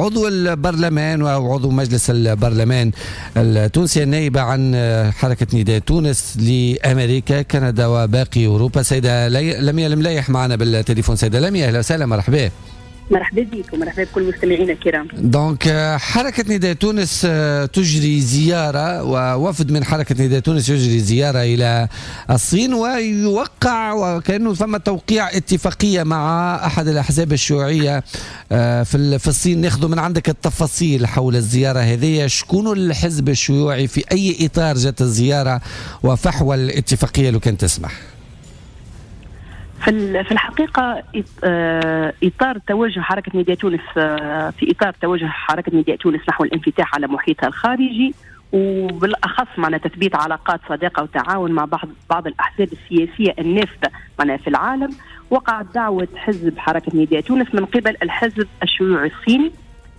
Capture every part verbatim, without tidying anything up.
عضو البرلمان وعضو مجلس البرلمان التونسي النائبة عن حركة نداء تونس لأمريكا كندا وباقي أوروبا، سيدة لميا الملايح معنا بالتليفون. سيدة لميا أهلا وسهلا، مرحبا. مرحبا بك ومرحبا بكل مستمعينا الكرام. دونك حركة نداء تونس تجري زيارة، ووفد من حركة نداء تونس يجري زيارة إلى الصين ويوقع وكأنه ثم توقيع اتفاقية مع أحد الأحزاب الشيوعية في في الصين. ناخذ من عندك التفاصيل حول الزيارة هذه، شكون الحزب الشيوعي، في أي إطار جت الزيارة وفحوى الاتفاقية لو كان تسمح؟ في الحقيقة إطار توجه حركة نداء تونس، في إطار توجه حركة نداء تونس نحو الانفتاح على محيطها الخارجي، وبالأخص معنا تثبيت علاقات صداقة وتعاون مع بعض بعض الأحزاب السياسية النافذة معنا في العالم، وقعت دعوة حزب حركة نداء تونس من قبل الحزب الشيوعي الصيني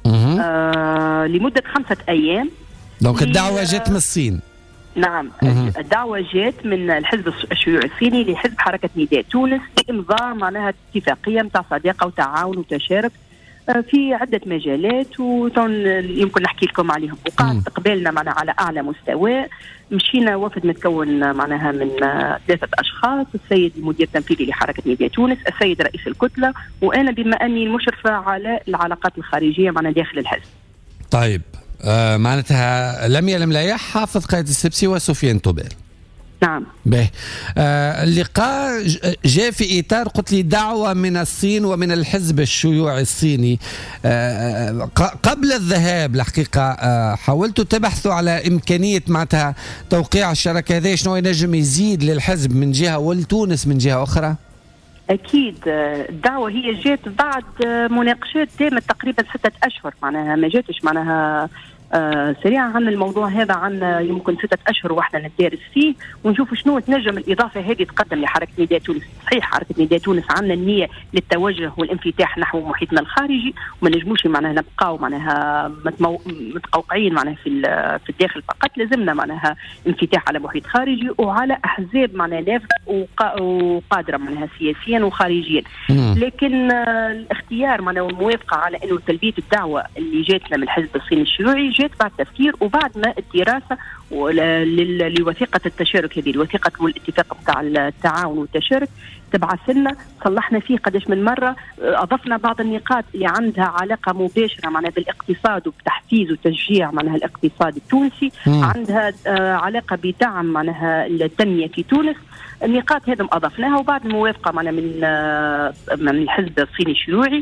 آه لمدة خمسة أيام. دونك الدعوة جت من الصين؟ نعم، الدعوة جات من الحزب الشيوعي الصيني لحزب حركة نداء تونس لإمضاء معناها اتفاقية متاع صداقة وتعاون وتشارك في عدة مجالات، ويمكن نحكي لكم عليهم. وقع استقبالنا معنا على أعلى مستوى، مشينا وفد متكون معناها من ثلاثة أشخاص: السيد المدير التنفيذي لحركة نداء تونس، السيد رئيس الكتلة، وأنا بما أني المشرفة على العلاقات الخارجية معنا داخل الحزب. طيب آه معناتها لميا الملايح، حافظ قائد السبسي، وسفيان توبير. نعم. به آه اللقاء جاء في إطار قلت لي دعوة من الصين ومن الحزب الشيوعي الصيني. آه قبل الذهاب الحقيقة آه حاولتوا تبحثوا على إمكانية معناتها توقيع الشراكة هذه، شنو ينجم يزيد للحزب من جهة ولتونس من جهة أخرى؟ أكيد الدعوة هي جات بعد مناقشات دامت تقريبا ستة أشهر، معناها ما جاتش معناها آه سريعا عن الموضوع هذا، عن يمكن ستة أشهر واحنا ندرس فيه ونشوف شنو تنجم الإضافة هذه تقدم لحركة نداء تونس. صحيح حركة نداء تونس عندنا النية للتوجه والانفتاح نحو محيطنا الخارجي، وما نجموش معناها نبقاو معناها متقوقعين معناها في في الداخل فقط، لازمنا معناها انفتاح على محيط خارجي وعلى أحزاب معناها نافذة وقادرة معناها سياسيا وخارجيا. لكن آه الاختيار معناها والموافقة على إنه تلبية الدعوة اللي جاتنا من الحزب الصيني الشيوعي جات بعد تفكير وبعد ما الدراسة لوثيقة التشارك هذه، الوثيقة والاتفاق بتاع التعاون والتشارك تبعث لنا، صلحنا فيه قداش من مرة، أضفنا بعض النقاط اللي عندها علاقة مباشرة معناها بالاقتصاد وبتحفيز وتشجيع معناها الاقتصاد التونسي، م. عندها علاقة بدعم معناها التنمية في تونس. النقاط هذه أضفناها، وبعد الموافقة معنا من من الحزب الصيني الشيوعي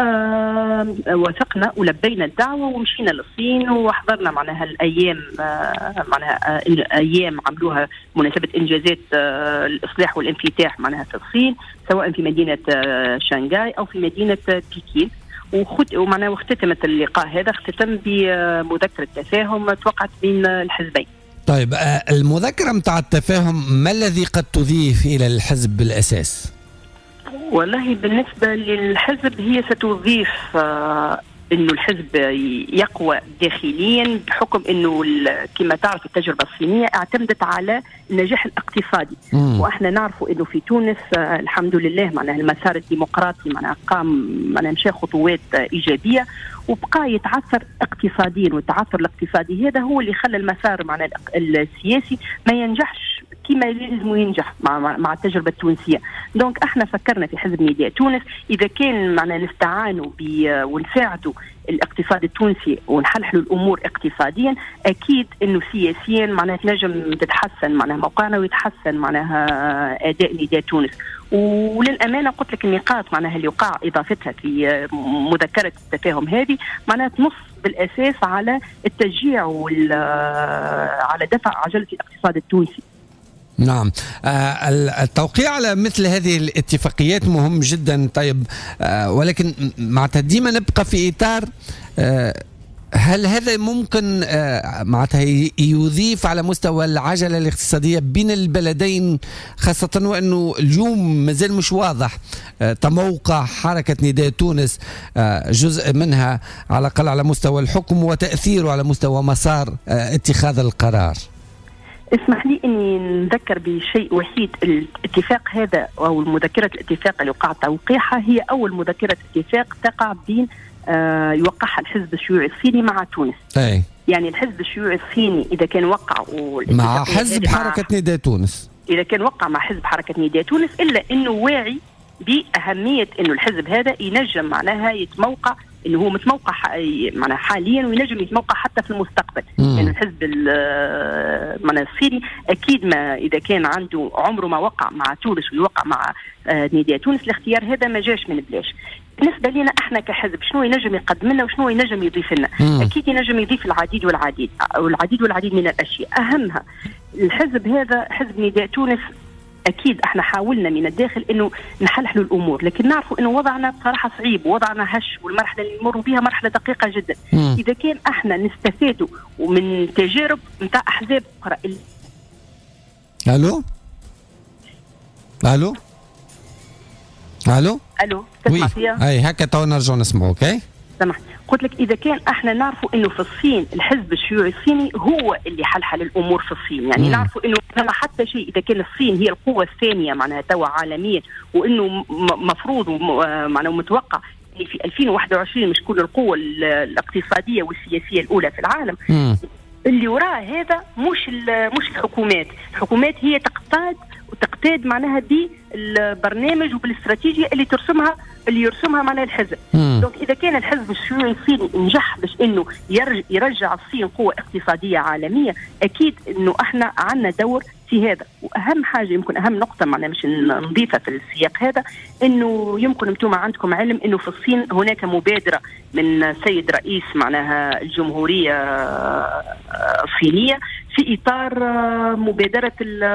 وثقنا ولبينا الدعوة ومشينا للصين وحضرنا معناها الأيام معناها أيام عملوها مناسبة إنجازات الإصلاح والانفتاح معناها في الصين، سواء في مدينة شنغهاي أو في مدينة بكين. وخت ومعناها واختتمت اللقاء هذا اختتم بمذكرة تفاهم توقعت بين الحزبين. طيب المذكرة متاع التفاهم ما الذي قد تضيف إلى الحزب بالأساس؟ والله بالنسبة للحزب هي ستضيف آه انه الحزب يقوى داخليا، بحكم انه كما تعرف التجربه الصينيه اعتمدت على النجاح الاقتصادي، مم. واحنا نعرفوا انه في تونس آه الحمد لله معناها المسار الديمقراطي معناها قام معناها مشى خطوات آه ايجابيه، وبقى يتعثر اقتصاديا، والتعثر الاقتصادي هذا هو اللي خلى المسار معناها السياسي ما ينجحش كما لازم ينجح مع مع التجربه التونسيه. دونك احنا فكرنا في حزب نداء تونس اذا كان معنا نستعانوا ونساعدوا الاقتصاد التونسي ونحلحلوا الامور اقتصاديا، اكيد انه سياسيا معناها تنجم تتحسن معناها موقعنا ويتحسن معناها اداء نداء تونس. وللامانه قلت لك النقاط معناها اللي وقع اضافتها في مذكره التفاهم هذه معناها تنص بالاساس على التشجيع وال على دفع عجله الاقتصاد التونسي. نعم، آه التوقيع على مثل هذه الاتفاقيات مهم جدا. طيب آه ولكن معناتها ديما نبقى في إطار آه هل هذا ممكن آه معناتها يضيف على مستوى العجلة الاقتصادية بين البلدين، خاصة وأنه اليوم مازال مش واضح آه تموقع حركة نداء تونس آه جزء منها على الأقل على مستوى الحكم وتأثيره على مستوى مسار آه اتخاذ القرار. اسمح لي اني نذكر بشيء وحيد، الاتفاق هذا او المذكره الاتفاق اللي وقع توقيعها هي اول مذكره اتفاق تقع بين آه يوقعها الحزب الشيوعي الصيني مع تونس. أي. يعني الحزب الشيوعي الصيني إذا كان وقع مع حزب حركة نداء تونس، إذا كان وقع مع حزب حركة نداء تونس، إلا أنه واعي بأهمية أنه الحزب هذا ينجم معناها يتموقع، انه هو متموقع معناها حاليا وينجم يتموقع حتى في المستقبل. لان يعني الحزب معناها الصيني اكيد ما اذا كان عنده عمره ما وقع مع تونس ويوقع مع نداء تونس، الاختيار هذا ما جاش من بلاش. بالنسبه لنا احنا كحزب شنو ينجم يقدم لنا وشنو ينجم يضيف لنا؟ اكيد ينجم يضيف العديد والعديد والعديد والعديد من الاشياء. اهمها الحزب هذا حزب نداء تونس، اكيد احنا حاولنا من الداخل انه نحلحلوا الامور، لكن نعرفوا انه وضعنا بصراحه صعيب ووضعنا هش، والمرحله اللي نمروا بها مرحله دقيقه جدا. مم. اذا كان احنا نستفادوا من تجارب نتاع احزاب اخرى. الو الو الو الو تسمع فيها؟ اي هكا تو نرجعوا نسمعوك. اي سمحت، قلت لك اذا كان احنا نعرفوا انه في الصين الحزب الشيوعي الصيني هو اللي حلحل الامور في الصين، يعني مم. نعرفوا انه ما حتى شيء اذا كان الصين هي القوه الثانيه معناها توا عالميا، وانه مفروض معناها متوقع في ألفين وواحد وعشرين مش كل القوه الاقتصاديه والسياسيه الاولى في العالم. مم. اللي وراء هذا مش مش الحكومات، الحكومات هي تقتاد وتقتاد معناها بالبرنامج وبالاستراتيجيه اللي ترسمها اللي يرسمها معناها الحزب. دونك اذا كان الحزب الشيوعي الصيني نجح باش انه يرجع الصين قوه اقتصاديه عالميه، اكيد انه احنا عندنا دور في هذا. واهم حاجه يمكن اهم نقطه معناها مش نضيفها في السياق هذا، انه يمكن انتم عندكم علم انه في الصين هناك مبادره من سيد رئيس معناها الجمهوريه الصينيه في اطار مبادره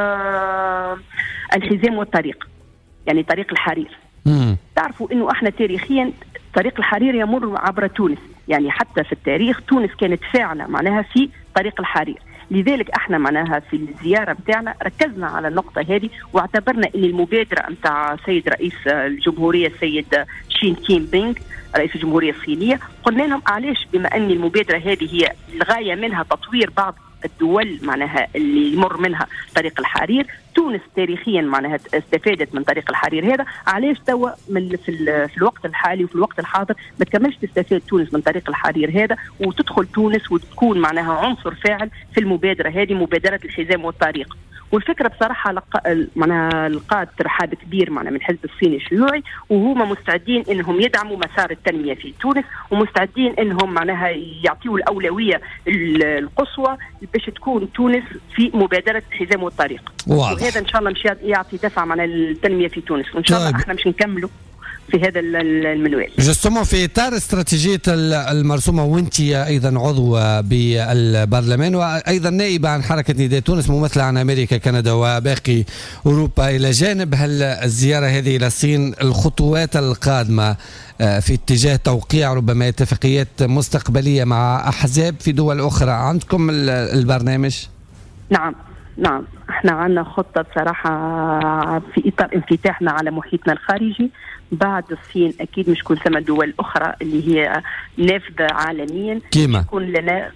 الحزام والطريق، يعني طريق الحرير. مم. تعرفوا انه احنا تاريخيا طريق الحرير يمر عبر تونس، يعني حتى في التاريخ تونس كانت فاعله معناها في طريق الحرير. لذلك احنا معناها في الزياره بتاعنا ركزنا على النقطه هذه، واعتبرنا ان المبادره نتاع سيد رئيس الجمهوريه السيد شين كين بينغ رئيس الجمهوريه الصينيه، قلنا لهم علاش بما ان المبادره هذه هي الغايه منها تطوير بعض الدول معناها اللي يمر منها طريق الحرير، تونس تاريخيا معناها استفادت من طريق الحرير هذا، علاش توا من في, في الوقت الحالي وفي الوقت الحاضر ما تكملش تستفاد تونس من طريق الحرير هذا وتدخل تونس وتكون معناها عنصر فاعل في المبادره هذه، مبادره الحزام والطريق. والفكره بصراحه لق... معناها لقات ترحاب كبير معنا من الحزب الصيني الشيوعي، وهما مستعدين انهم يدعموا مسار التنميه في تونس، ومستعدين انهم معناها يعطيوا الاولويه القصوى باش تكون تونس في مبادره الحزام والطريق. واضح. وهذا ان شاء الله مش يعطي دفع معنا التنميه في تونس، وان شاء الله احنا مش نكملوا في هذا المنوال. جستمو في اطار استراتيجيه المرسومه، وانت ايضا عضو بالبرلمان وايضا نائبه عن حركه نداء تونس، ممثله عن امريكا كندا وباقي اوروبا الى جانب، هل الزياره هذه الى الصين الخطوات القادمه في اتجاه توقيع ربما اتفاقيات مستقبليه مع احزاب في دول اخرى عندكم البرنامج؟ نعم نعم، احنا عندنا خطه بصراحه في اطار انفتاحنا على محيطنا الخارجي. بعد الصين اكيد مش كل ثم دول اخرى اللي هي نافذه عالميا كيما يكون لنا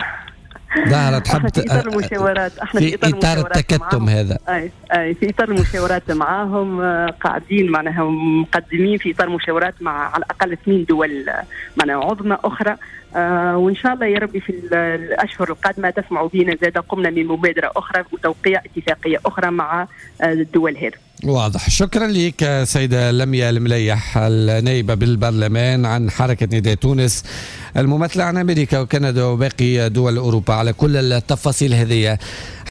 ظهرت حب في اطار المشاورات، احنا في اطار, إطار التكتم هذا. اي اي في اطار المشاورات معاهم قاعدين معناها مقدمين في اطار مشاورات مع على الاقل ثمان دول معناها عظمى اخرى. آه وان شاء الله يا ربي في الاشهر القادمه تسمعوا بينا زاد قمنا من مبادره اخرى وتوقيع اتفاقيه اخرى مع الدول هذه. واضح. شكرا لك سيدة لميا المليح النائبة بالبرلمان عن حركة نداء تونس، الممثلة عن أمريكا وكندا وباقي دول أوروبا، على كل التفاصيل هذه.